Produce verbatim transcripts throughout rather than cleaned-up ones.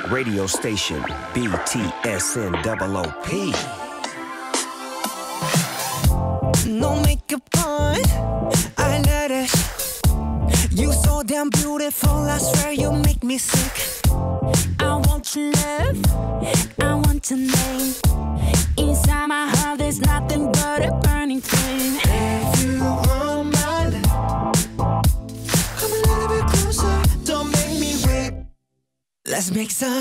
radio station, B T S N O O P. No makeup on, I love it. You so damn beautiful, I swear you make me sick. I want your love, I want your name. Inside my heart there's nothing but a burning flame. If you want my love, come a little bit closer, don't make me wait. Let's make some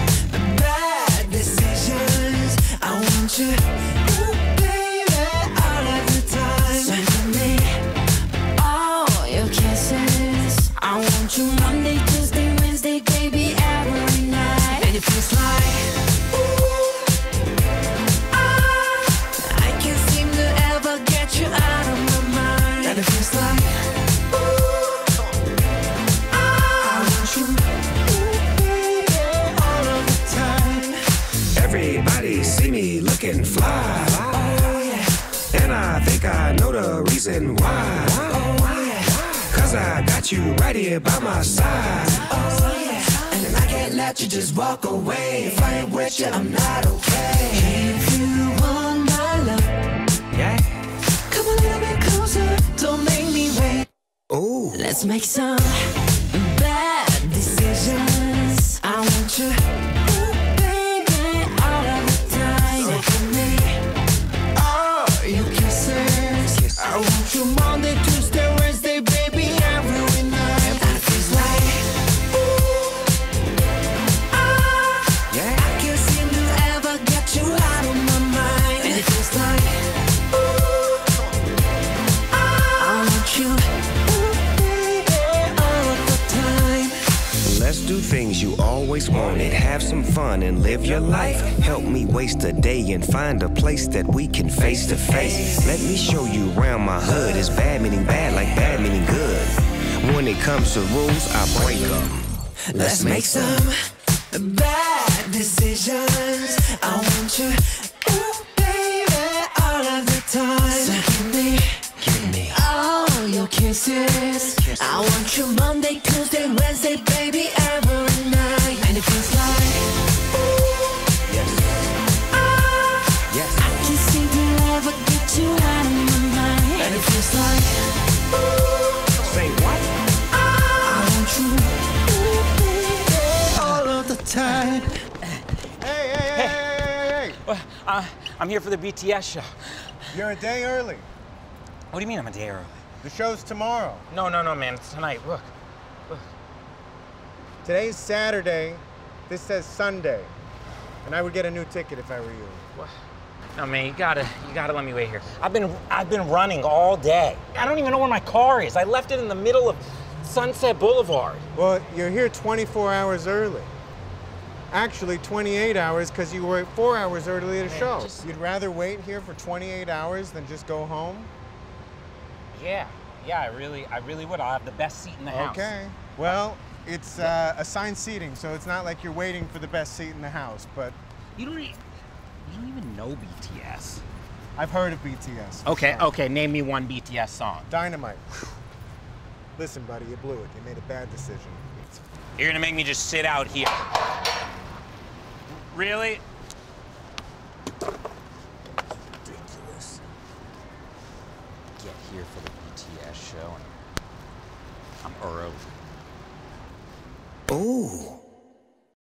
bad decisions. I want you, ooh, baby, all of the time. So give me all your kisses. I want you Monday, Tuesday, Wednesday, baby, every night. And it feels like, ooh, ah, I can't seem to ever get you out of my mind. And it feels like, ooh, ah, I want you, ooh, baby, all of the time. Everybody see me looking fly, Oh yeah, and I think I know the reason why. oh yeah, Cause I got you right here by my side. oh yeah. And I can't let you just walk away. If I ain't with you, I'm not okay. If you want my love, Yeah. come a little bit closer, don't make me wait. Ooh. Let's make some bad decisions. I want you, ooh, baby, all of the time. So give me all your kisses. I want you Monday, Tuesday, Wednesday, baby, every night. And it feels like, ooh, ah, Yeah. I can't seem to ever get you out of my mind. And it feels like, ooh, I want you, ooh, baby, all of the time. Let's do things you always wanted. Have some fun and live your life. Help me waste a day and find a place that we can face to face. Let me show you around my hood. It's bad meaning bad like bad meaning good. When it comes to rules, I break them. Let's make some bad decisions. I want you, ooh, baby, all of the time. So give me, Give me. all your kisses. I want you Monday, Tuesday, Wednesday, baby, every night. And it feels like, ooh, Yes. ah, Yes. I can't seem to ever get you out of my mind. And it feels like, ooh, Say what? I want you, ooh, baby, all of the time. Hey, hey, hey, hey, hey, hey! Well, uh, I'm here for the B T S show. You're a day early. What do you mean I'm a day early? The show's tomorrow. No, no, no, man. It's tonight. Look. Look. Today's Saturday. This says Sunday. And I would get a new ticket if I were you. What? No, man, you gotta, you gotta let me wait here. I've been, I've been running all day. I don't even know where my car is. I left it in the middle of Sunset Boulevard. Well, you're here twenty-four hours early. Actually, twenty-eight hours because you were four hours early at a Man, show. just- You'd rather wait here for twenty-eight hours than just go home? Yeah, yeah, I really, I really would. I'll have the best seat in the house. Okay. Well, it's uh, assigned seating, so it's not like you're waiting for the best seat in the house, but You don't, e- you don't even know B T S. I've heard of B T S. Okay, Sorry. okay. Name me one B T S song. Dynamite. Listen, buddy, you blew it. You made a bad decision. You're gonna make me just sit out here. Really? Ridiculous. Get here for the B T S show and I'm early. Ooh.